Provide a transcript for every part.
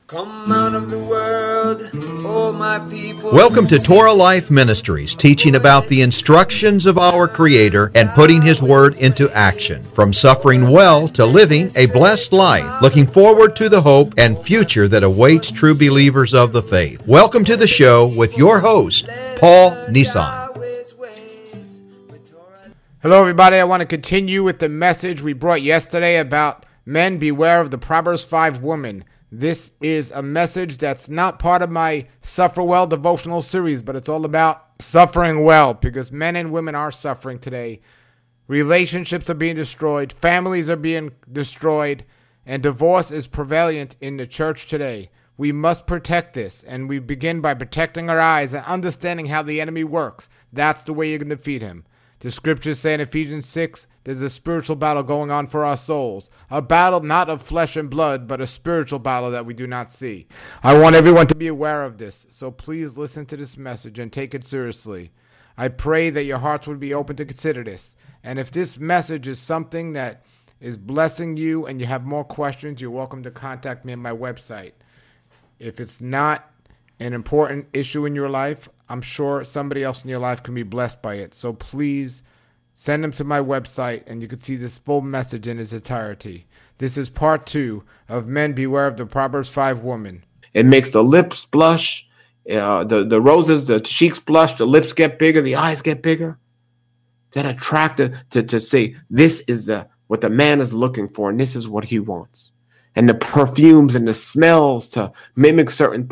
Come out of the world, oh my people. Welcome to Torah Life Ministries, teaching about the instructions of our Creator and putting His Word into action. From suffering well to living a blessed life, looking forward to the hope and future that awaits true believers of the faith. Welcome to the show with your host, Paul Nissan. Hello, everybody. I want to continue with the message we brought yesterday about men beware of the Proverbs 5 woman. This is a message that's not part of my Suffer Well devotional series, but it's all about suffering well because men and women are suffering today. Relationships are being destroyed, families are being destroyed, and divorce is prevalent in the church today. We must protect this, and we begin by protecting our eyes and understanding how the enemy works. That's the way you can defeat him. The scriptures say in Ephesians 6, there's a spiritual battle going on for our souls. A battle not of flesh and blood, but a spiritual battle that we do not see. I want everyone to be aware of this, so please listen to this message and take it seriously. I pray that your hearts would be open to consider this. And if this message is something that is blessing you and you have more questions, you're welcome to contact me on my website. If it's not an important issue in your life, I'm sure somebody else in your life can be blessed by it. So please send them to my website and you can see this full message in its entirety. This is part 2 of Men Beware of the Proverbs 5 Woman. It makes the lips blush, the roses, the cheeks blush, the lips get bigger, the eyes get bigger. That attractive to say this is what the man is looking for and this is what he wants. And the perfumes and the smells to mimic certain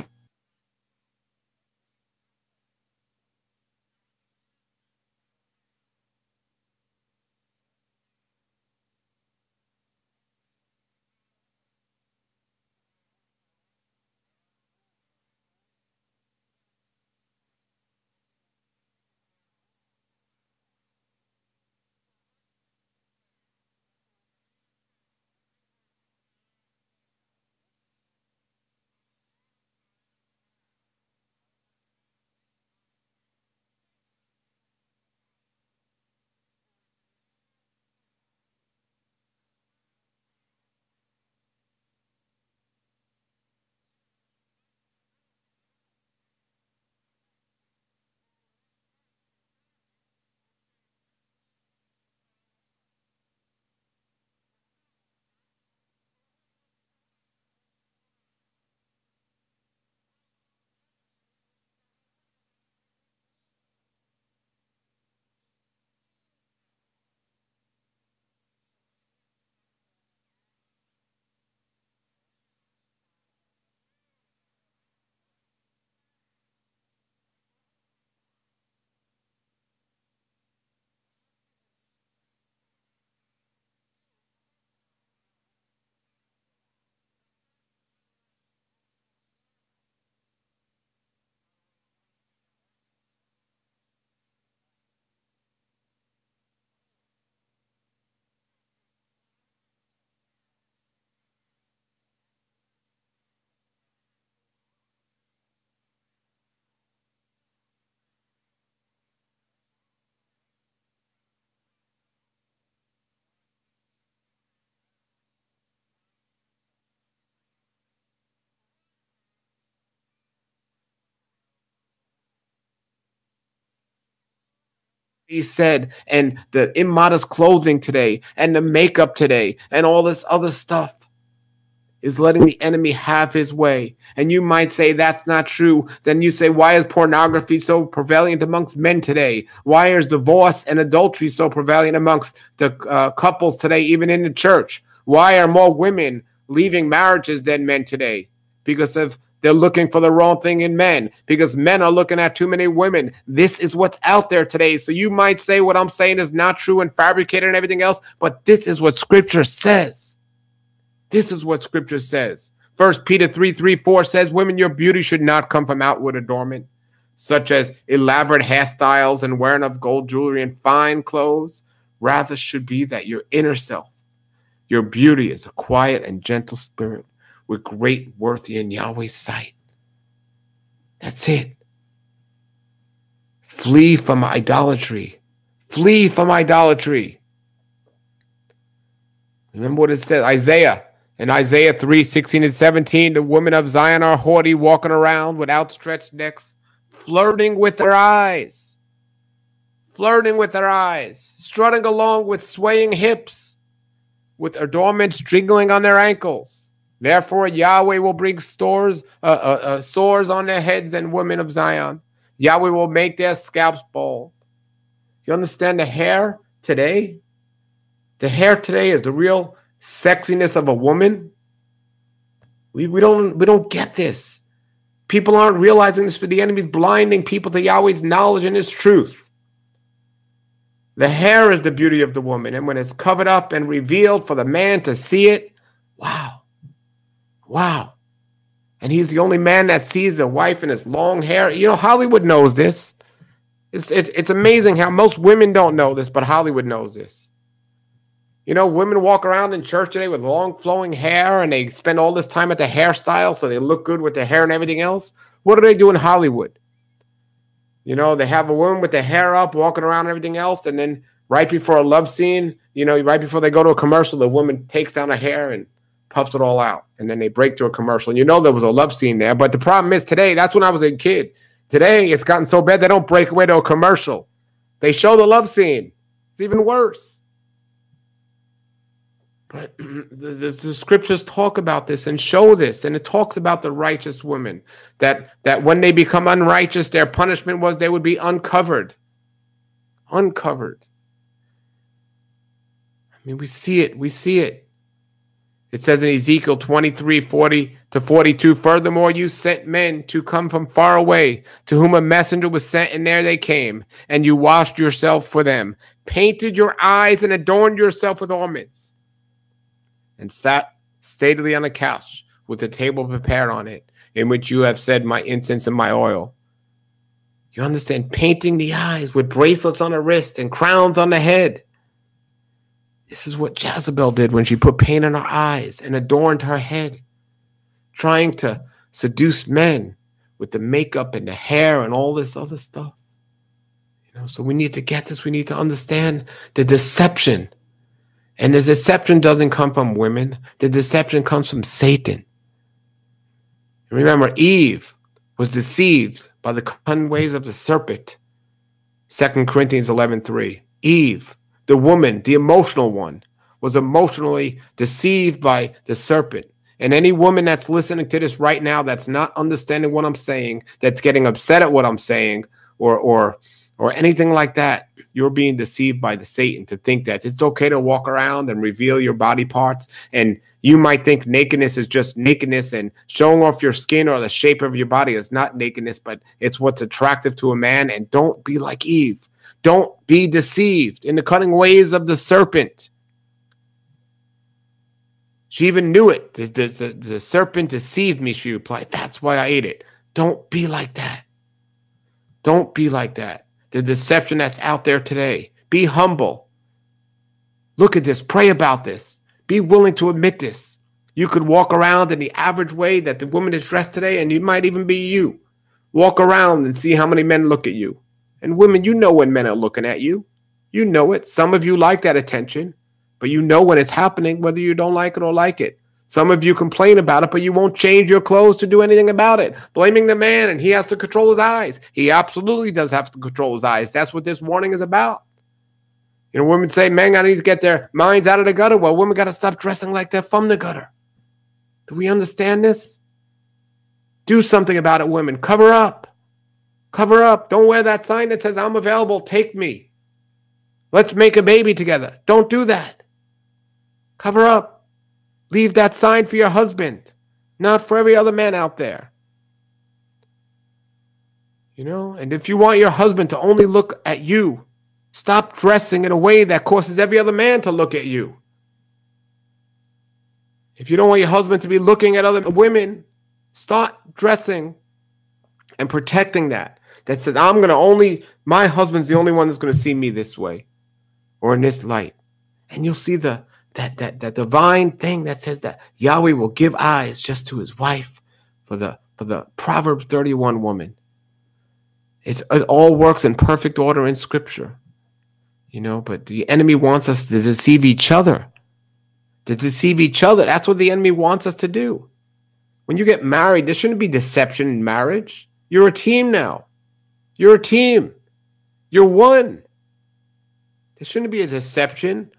he said, and the immodest clothing today, and the makeup today, and all this other stuff is letting the enemy have his way. And you might say that's not true. Then you say, why is pornography so prevalent amongst men today? Why is divorce and adultery so prevalent amongst the couples today, even in the church? Why are more women leaving marriages than men today? Because they're looking for the wrong thing in men, because men are looking at too many women. This is what's out there today. So you might say what I'm saying is not true and fabricated and everything else, but this is what Scripture says. This is what Scripture says. 1 Peter 3:4 says, women, your beauty should not come from outward adornment, such as elaborate hairstyles and wearing of gold jewelry and fine clothes. Rather should be that your inner self, your beauty is a quiet and gentle spirit with great worth in Yahweh's sight. That's it. Flee from idolatry. Flee from idolatry. Remember what it said, Isaiah In Isaiah 3:16 and 17, the women of Zion are haughty, walking around with outstretched necks, flirting with their eyes. Flirting with their eyes, strutting along with swaying hips, with adornments jingling on their ankles. Therefore, Yahweh will bring sores on their heads, and women of Zion. Yahweh will make their scalps bald. You understand the hair today? The hair today is the real sexiness of a woman. We don't get this. People aren't realizing this, but the enemy's blinding people to Yahweh's knowledge and his truth. The hair is the beauty of the woman, and when it's covered up and revealed for the man to see it, wow. Wow. And he's the only man that sees the wife in his long hair. You know, Hollywood knows this. It's amazing how most women don't know this, but Hollywood knows this. You know, women walk around in church today with long flowing hair, and they spend all this time at the hairstyle so they look good with their hair and everything else. What do they do in Hollywood? You know, they have a woman with the hair up, walking around and everything else, and then right before a love scene, you know, right before they go to a commercial, the woman takes down her hair and puffs it all out, and then they break to a commercial. And you know there was a love scene there, but the problem is today, that's when I was a kid. Today, it's gotten so bad they don't break away to a commercial. They show the love scene. It's even worse. But the scriptures talk about this and show this, and it talks about the righteous women, that when they become unrighteous, their punishment was they would be uncovered. Uncovered. I mean, we see it. We see it. It says in Ezekiel 23:40-42, furthermore, you sent men to come from far away, to whom a messenger was sent, and there they came, and you washed yourself for them, painted your eyes, and adorned yourself with ornaments, and sat stately on a couch with a table prepared on it, in which you have said my incense and my oil. You understand? Painting the eyes with bracelets on the wrist and crowns on the head. This is what Jezebel did when she put paint on her eyes and adorned her head, trying to seduce men with the makeup and the hair and all this other stuff. You know, so we need to get this. We need to understand the deception. And the deception doesn't come from women. The deception comes from Satan. Remember, Eve was deceived by the cunning ways of the serpent. 2 Corinthians 11:3. Eve, the woman, the emotional one, was emotionally deceived by the serpent. And any woman that's listening to this right now that's not understanding what I'm saying, that's getting upset at what I'm saying, or anything like that, you're being deceived by the Satan to think that it's okay to walk around and reveal your body parts. And you might think nakedness is just nakedness, and showing off your skin or the shape of your body is not nakedness, but it's what's attractive to a man. And don't be like Eve. Don't be deceived in the cunning ways of the serpent. She even knew it. The serpent deceived me, she replied. That's why I ate it. Don't be like that. Don't be like that. The deception that's out there today. Be humble. Look at this. Pray about this. Be willing to admit this. You could walk around in the average way that the woman is dressed today, and you might even be you. Walk around and see how many men look at you. And women, you know when men are looking at you. You know it. Some of you like that attention, but you know when it's happening, whether you don't like it or like it. Some of you complain about it, but you won't change your clothes to do anything about it. Blaming the man, and he has to control his eyes. He absolutely does have to control his eyes. That's what this warning is about. You know, women say, men got to need to get their minds out of the gutter. Well, women got to stop dressing like they're from the gutter. Do we understand this? Do something about it, women. Cover up. Cover up. Don't wear that sign that says, I'm available, take me. Let's make a baby together. Don't do that. Cover up. Leave that sign for your husband, not for every other man out there. You know, and if you want your husband to only look at you, stop dressing in a way that causes every other man to look at you. If you don't want your husband to be looking at other women, start dressing and protecting that. That says, my husband's the only one that's going to see me this way or in this light. And you'll see that divine thing that says that Yahweh will give eyes just to his wife for the Proverbs 31 woman. It all works in perfect order in Scripture, you know. But the enemy wants us to deceive each other, to deceive each other. That's what the enemy wants us to do. When you get married, there shouldn't be deception in marriage. You're a team now. You're a team. You're one. There shouldn't be a deception.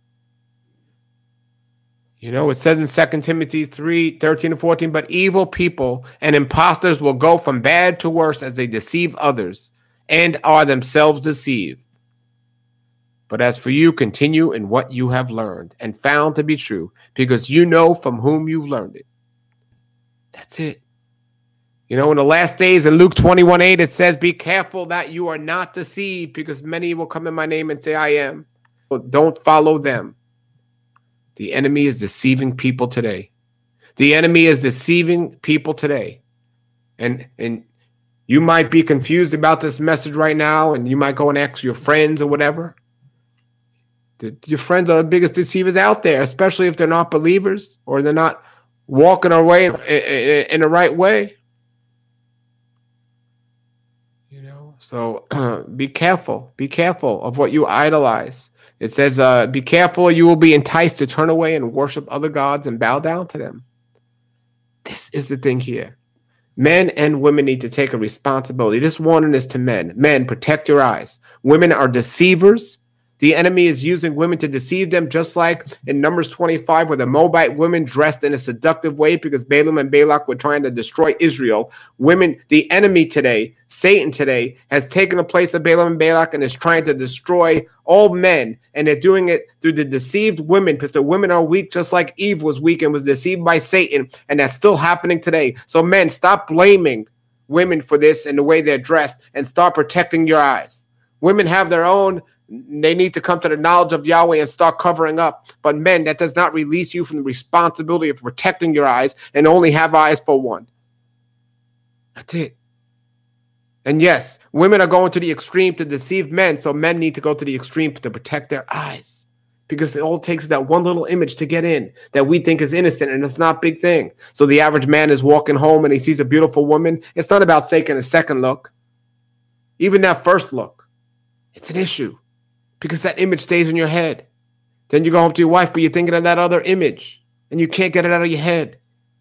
You know, it says in 2 Timothy 3:13-14, but evil people and impostors will go from bad to worse as they deceive others and are themselves deceived. But as for you, continue in what you have learned and found to be true, because you know from whom you've learned it. That's it. You know, in the last days, in Luke 21:8, it says, be careful that you are not deceived, because many will come in my name and say, I am. But don't follow them. The enemy is deceiving people today. The enemy is deceiving people today. And you might be confused about this message right now, and you might go and ask your friends or whatever. Your friends are the biggest deceivers out there, especially if they're not believers or they're not walking our way in the right way. You know, so be careful. Be careful of what you idolize. It says, be careful, or you will be enticed to turn away and worship other gods and bow down to them. This is the thing here. Men and women need to take a responsibility. This warning is to men. Men, protect your eyes. Women are deceivers. The enemy is using women to deceive them, just like in Numbers 25, where the Moabite women dressed in a seductive way because Balaam and Balak were trying to destroy Israel. Women, the enemy today, Satan today, has taken the place of Balaam and Balak and is trying to destroy all men. And they're doing it through the deceived women, because the women are weak, just like Eve was weak and was deceived by Satan. And that's still happening today. So men, stop blaming women for this and the way they're dressed, and start protecting your eyes. Women have their own. They need to come to the knowledge of Yahweh and start covering up. But men, that does not release you from the responsibility of protecting your eyes and only have eyes for one. That's it. And yes, women are going to the extreme to deceive men, so men need to go to the extreme to protect their eyes. Because it all takes that one little image to get in that we think is innocent, and it's not a big thing. So the average man is walking home and he sees a beautiful woman. It's not about taking a second look. Even that first look, it's an issue. Because that image stays in your head. Then you go home to your wife, but you're thinking of that other image, and you can't get it out of your head.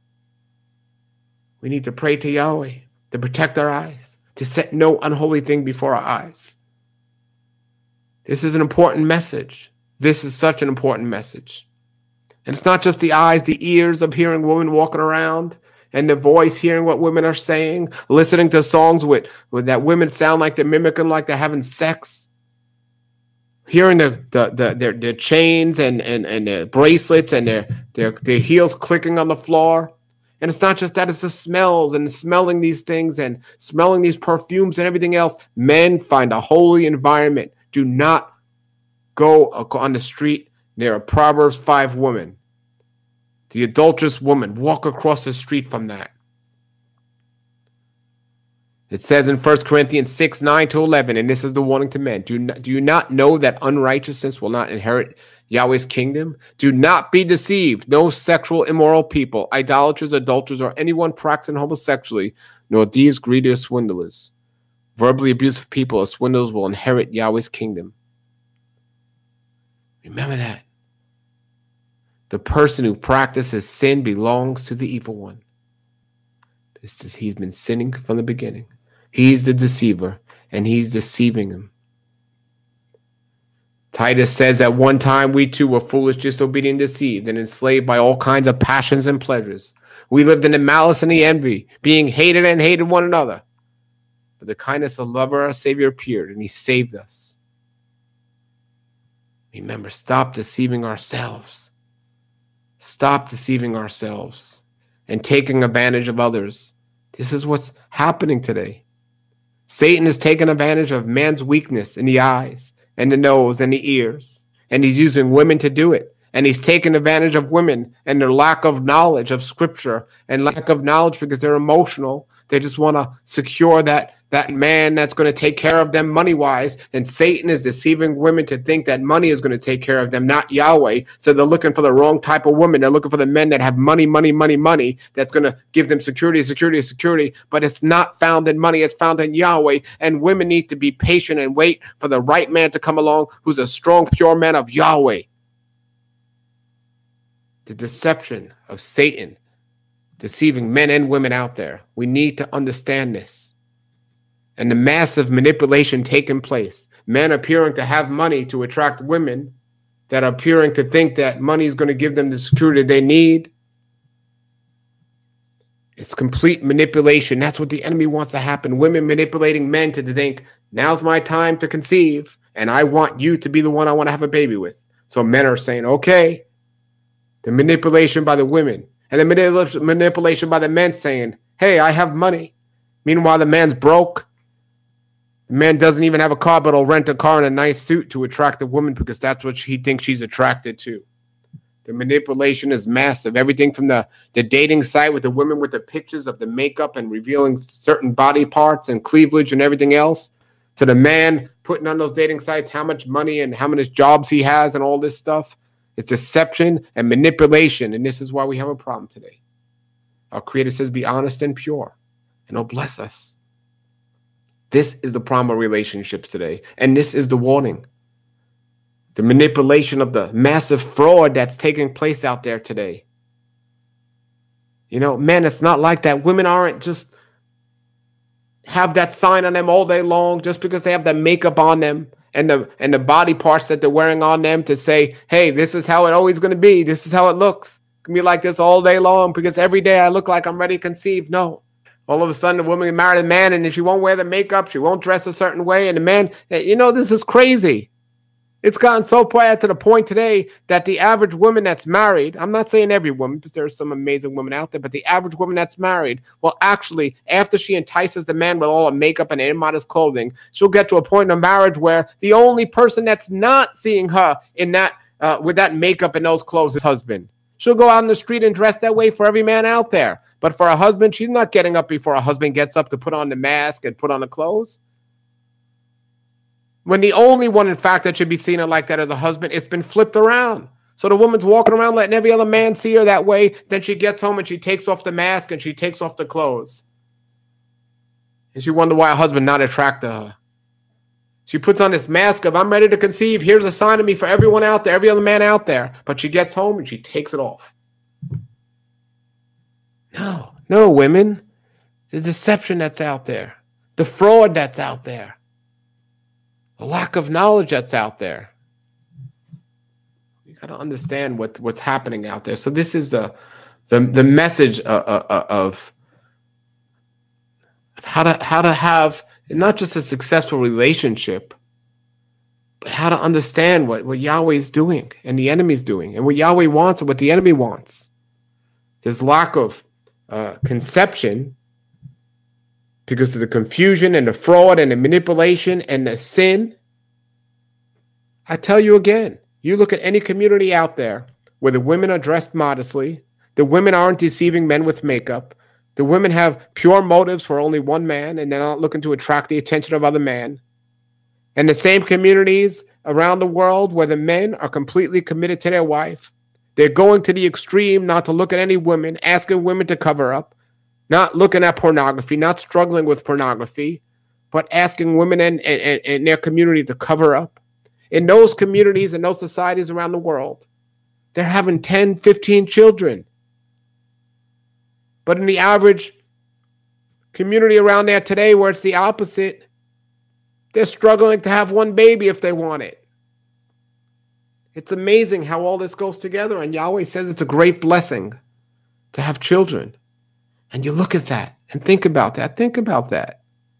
We need to pray to Yahweh to protect our eyes, to set no unholy thing before our eyes. This is an important message. This is such an important message. And it's not just the eyes, the ears of hearing women walking around, and the voice hearing what women are saying, listening to songs with that women sound like they're mimicking, like they're having sex. Hearing their chains and their bracelets and their heels clicking on the floor. And it's not just that, it's the smells and smelling these things and smelling these perfumes and everything else. Men, find a holy environment. Do not go on the street near a Proverbs 5 woman. The adulterous woman, walk across the street from that. It says in 1 Corinthians 6:9-11, and this is the warning to men. Do you not know that unrighteousness will not inherit Yahweh's kingdom? Do not be deceived. No sexual immoral people, idolaters, adulterers, or anyone practicing homosexuality, nor thieves, greedy, or swindlers. Verbally abusive people or swindlers will inherit Yahweh's kingdom. Remember that. The person who practices sin belongs to the evil one. He's been sinning from the beginning. He's the deceiver, and he's deceiving him. Titus says, at one time we too were foolish, disobedient, deceived, and enslaved by all kinds of passions and pleasures. We lived in the malice and the envy, being hated and hated one another. But the kindness of love of our Savior appeared, and he saved us. Remember, stop deceiving ourselves. Stop deceiving ourselves and taking advantage of others. This is what's happening today. Satan is taking advantage of man's weakness in the eyes and the nose and the ears. And he's using women to do it. And he's taking advantage of women and their lack of knowledge of scripture and lack of knowledge because they're emotional. They just want to secure that man that's going to take care of them money-wise. And Satan is deceiving women to think that money is going to take care of them, not Yahweh. So they're looking for the wrong type of woman. They're looking for the men that have money, that's going to give them security. But it's not found in money. It's found in Yahweh. And women need to be patient and wait for the right man to come along who's a strong, pure man of Yahweh. the deception of Satan deceiving men and women out there. We need to understand this. And the massive manipulation taking place. Men appearing to have money to attract women that are appearing to think that money is going to give them the security they need. It's complete manipulation. That's what the enemy wants to happen. Women manipulating men to think, now's my time to conceive, and I want you to be the one I want to have a baby with. So men are saying, okay. The manipulation by the women. And the manipulation by the men saying, hey, I have money. Meanwhile, the man's broke. The man doesn't even have a car, but he'll rent a car and a nice suit to attract the woman because that's what he thinks she's attracted to. The manipulation is massive. Everything from the dating site with the women with the pictures of the makeup and revealing certain body parts and cleavage and everything else, to the man putting on those dating sites how much money and how many jobs he has and all this stuff. It's deception and manipulation, and this is why we have a problem today. Our Creator says, be honest and pure, and He'll bless us. This is the problem of relationships today, and this is the warning. The manipulation of the massive fraud that's taking place out there today. You know, men, it's not like that. Women aren't just have that sign on them all day long just because they have that makeup on them and the body parts that they're wearing on them to say, hey, this is how it always going to be. This is how it looks. It can be like this all day long because every day I look like I'm ready to conceive. No. All of a sudden, the woman married a man and she won't wear the makeup. She won't dress a certain way. And the man, you know, this is crazy. It's gotten so bad to the point today that the average woman that's married, I'm not saying every woman, because there are some amazing women out there, but the average woman that's married, well, actually, after she entices the man with all the makeup and immodest clothing, she'll get to a point in a marriage where the only person that's not seeing her in that with that makeup and those clothes is husband. She'll go out in the street and dress that way for every man out there. But for a husband, she's not getting up before a husband gets up to put on the mask and put on the clothes. When the only one, in fact, that should be seen like that as a husband, it's been flipped around. So the woman's walking around letting every other man see her that way. Then she gets home and she takes off the mask and she takes off the clothes. And she wonders why her husband not attracted her. She puts on this mask of, I'm ready to conceive. Here's a sign of me for everyone out there, every other man out there. But she gets home and she takes it off. No, women. The deception that's out there. The fraud that's out there. The lack of knowledge that's out there. You got to understand what's happening out there. So this is the message of how to have not just a successful relationship, but how to understand what Yahweh is doing and the enemy's doing, and what Yahweh wants and what the enemy wants. There's lack of conception because of the confusion and the fraud and the manipulation and the sin. I tell you again, you look at any community out there where the women are dressed modestly, the women aren't deceiving men with makeup, the women have pure motives for only one man and they're not looking to attract the attention of other men. And the same communities around the world where the men are completely committed to their wife, they're going to the extreme not to look at any women, asking women to cover up, not looking at pornography, not struggling with pornography, but asking women in their community to cover up. In those communities and those societies around the world, they're having 10, 15 children. But in the average community around there today where it's the opposite, they're struggling to have one baby if they want it. It's amazing how all this goes together, and Yahweh says it's a great blessing to have children. And you look at that and think about that. Think about that.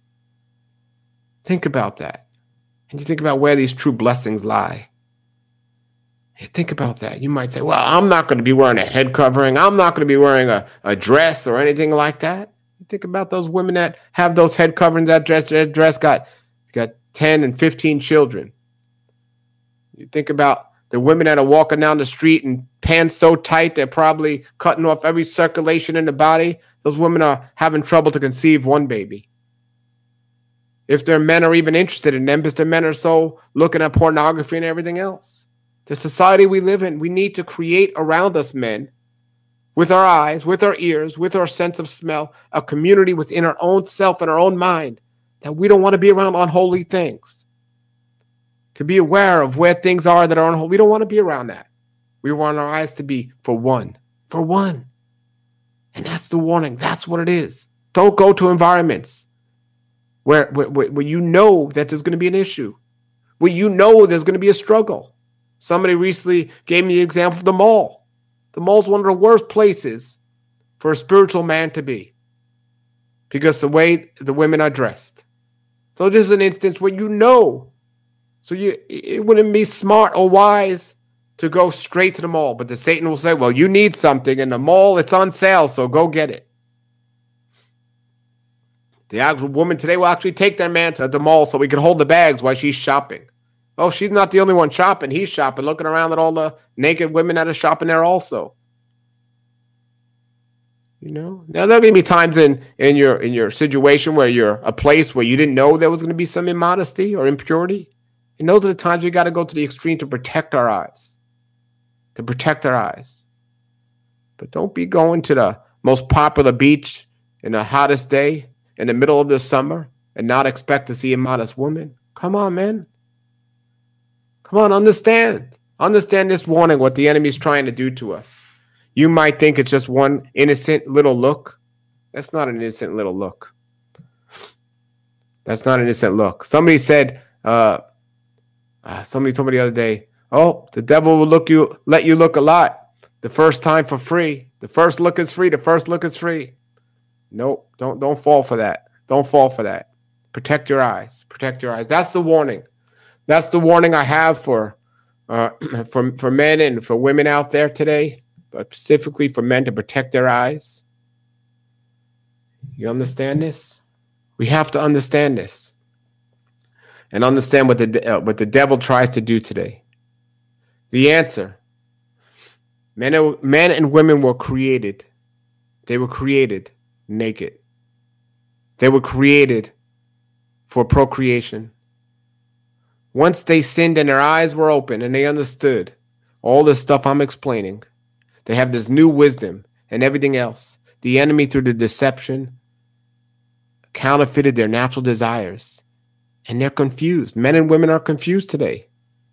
Think about that. And you think about where these true blessings lie. You think about that. You might say, well, I'm not going to be wearing a head covering. I'm not going to be wearing a dress or anything like that. You think about those women that have those head coverings, that dress got 10 and 15 children. You think about the women that are walking down the street in pants so tight they're probably cutting off every circulation in the body. Those women are having trouble to conceive one baby. If their men are even interested in them, because their men are so looking at pornography and everything else. The society we live in, we need to create around us men, with our eyes, with our ears, with our sense of smell, a community within our own self and our own mind, that we don't want to be around unholy things. To be aware of where things are that are unholy. We don't want to be around that. We want our eyes to be for one. For one. And that's the warning. That's what it is. Don't go to environments where you know that there's going to be an issue, where you know there's going to be a struggle. Somebody recently gave me the example of the mall. The mall's one of the worst places for a spiritual man to be because the way the women are dressed. So this is an instance where you know. So it wouldn't be smart or wise to go straight to the mall. But the Satan will say, well, you need something in the mall. It's on sale, so go get it. The actual woman today will actually take their man to the mall so we can hold the bags while she's shopping. Oh, she's not the only one shopping. He's shopping, looking around at all the naked women that are shopping there also. You know, now there are going to be times in your situation where you're a place where you didn't know there was going to be some immodesty or impurity. And those are the times we got to go to the extreme to protect our eyes. To protect our eyes. But don't be going to the most popular beach in the hottest day in the middle of the summer and not expect to see a modest woman. Come on, man. Come on, understand. Understand this warning, what the enemy is trying to do to us. You might think it's just one innocent little look. That's not an innocent little look. That's not an innocent look. Somebody said, somebody told me the other day, oh, the devil will let you look a lot. The first time for free. The first look is free. The first look is free. Nope, don't fall for that. Don't fall for that. Protect your eyes. Protect your eyes. That's the warning. That's the warning I have for men and for women out there today, but specifically for men to protect their eyes. You understand this? We have to understand this and understand what the devil tries to do today. The answer: men and women were created. They were created naked. They were created for procreation. Once they sinned and their eyes were open and they understood all this stuff I'm explaining, they have this new wisdom and everything else. The enemy, through the deception, counterfeited their natural desires. And they're confused. Men and women are confused today.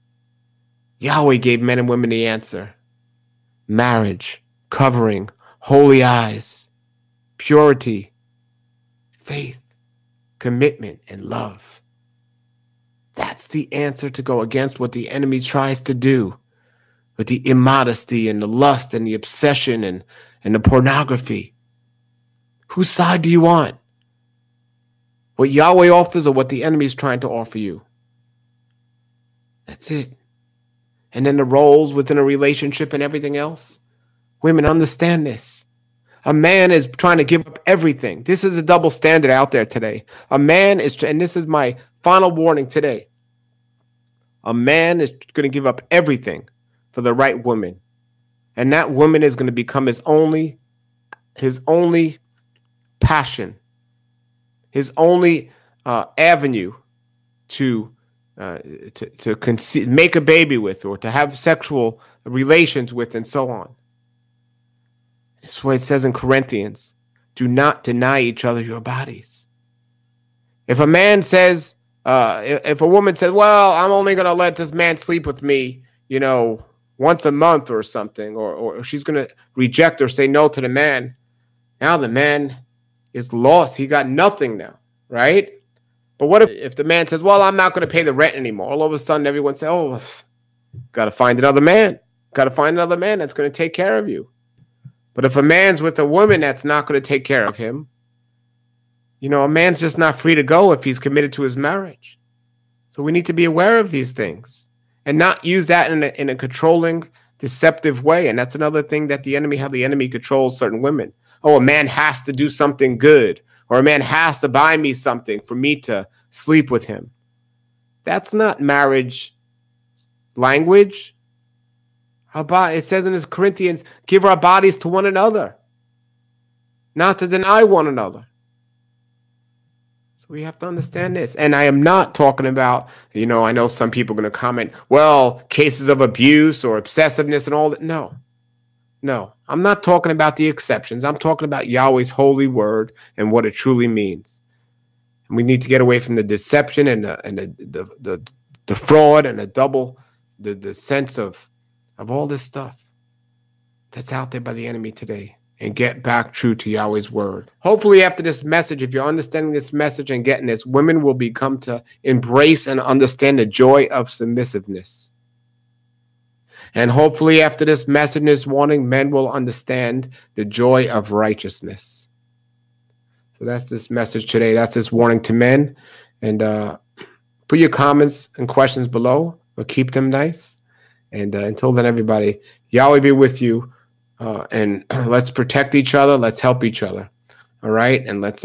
Yahweh gave men and women the answer. Marriage, covering, holy eyes, purity, faith, commitment, and love. That's the answer to go against what the enemy tries to do with the immodesty and the lust and the obsession and the pornography. Whose side do you want? What Yahweh offers or what the enemy is trying to offer you? That's it. And then the roles within a relationship and everything else. Women, understand this. A man is trying to give up everything. This is a double standard out there today. A man is, and this is my final warning today. A man is going to give up everything for the right woman. And that woman is going to become his only passion, his only avenue to make a baby with or to have sexual relations with and so on. That's what it says in Corinthians. Do not deny each other your bodies. If a man says, if a woman says, well, I'm only going to let this man sleep with me, once a month or something, or she's going to reject or say no to the man, now the man is lost. He got nothing now, right? But what if the man says, well, I'm not going to pay the rent anymore? All of a sudden, everyone says, oh, got to find another man. Got to find another man that's going to take care of you. But if a man's with a woman that's not going to take care of him, a man's just not free to go if he's committed to his marriage. So we need to be aware of these things and not use that in a controlling, deceptive way. And that's another thing that how the enemy controls certain women. Oh, a man has to do something good, or a man has to buy me something for me to sleep with him. That's not marriage language. It says in Corinthians, give our bodies to one another, not to deny one another. So we have to understand this. And I am not talking about, I know some people are going to comment, well, cases of abuse or obsessiveness and all that. No, I'm not talking about the exceptions. I'm talking about Yahweh's holy word and what it truly means. And we need to get away from the deception and the fraud and the sense of all this stuff. that's out there by the enemy today and get back true to Yahweh's word. Hopefully after this message, if you're understanding this message and getting this, women will become to embrace and understand the joy of submissiveness. And hopefully after this message, this warning, men will understand the joy of righteousness. So that's this message today. That's this warning to men. And put your comments and questions below, but keep them nice. And until then, everybody, Yahweh be with you. And let's protect each other. Let's help each other. All right? And let's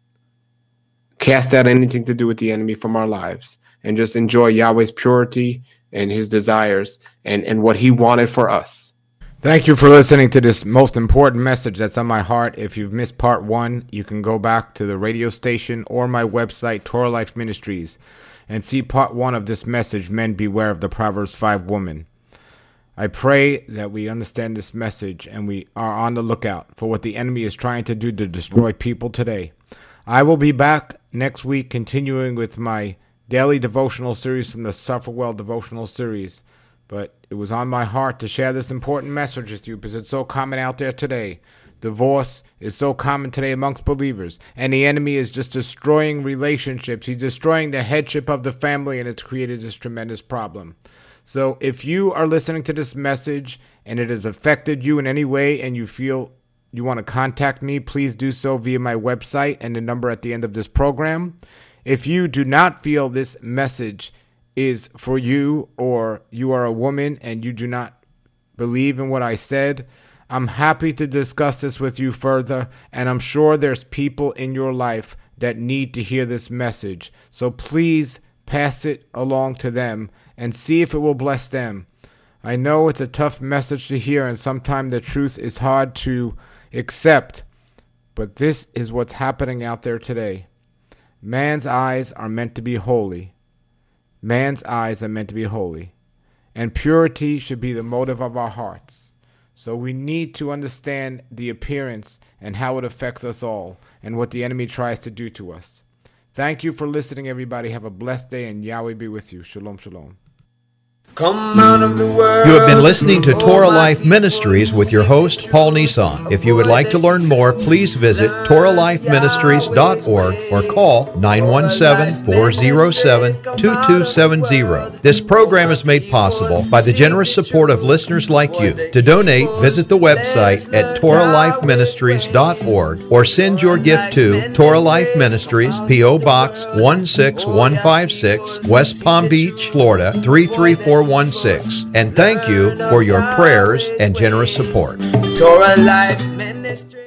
cast out anything to do with the enemy from our lives. And just enjoy Yahweh's purity and his desires and what he wanted for us. Thank you for listening to this most important message that's on my heart. If you've missed part 1, you can go back to the radio station or my website, Torah Life Ministries, and see part 1 of this message, Men Beware of the Proverbs 5 Woman. I pray that we understand this message and we are on the lookout for what the enemy is trying to do to destroy people today. I will be back next week continuing with my daily devotional series from the Suffer Well devotional series. But it was on my heart to share this important message with you because it's so common out there today. Divorce is so common today amongst believers. And the enemy is just destroying relationships. He's destroying the headship of the family, and it's created this tremendous problem. So if you are listening to this message and it has affected you in any way and you feel you want to contact me, please do so via my website and the number at the end of this program. If you do not feel this message is for you, or you are a woman and you do not believe in what I said, I'm happy to discuss this with you further, and I'm sure there's people in your life that need to hear this message. So please pass it along to them and see if it will bless them. I know it's a tough message to hear, and sometimes the truth is hard to accept, but this is what's happening out there today. Man's eyes are meant to be holy. Man's eyes are meant to be holy, and purity should be the motive of our hearts. So we need to understand the appearance and how it affects us all and what the enemy tries to do to us. Thank you for listening, everybody. Have a blessed day, and Yahweh be with you. Shalom, shalom. Come out of the world. You have been listening to Torah Life Ministries with your host, Paul Nissan. If you would like to learn more, please visit TorahLifeMinistries.org or call 917-407-2270. This program is made possible by the generous support of listeners like you. To donate, visit the website at TorahLifeMinistries.org or send your gift to Torah Life Ministries, P.O. Box 16156, West Palm Beach, Florida 33416. And thank you for your prayers and generous support. Torah Life Ministry.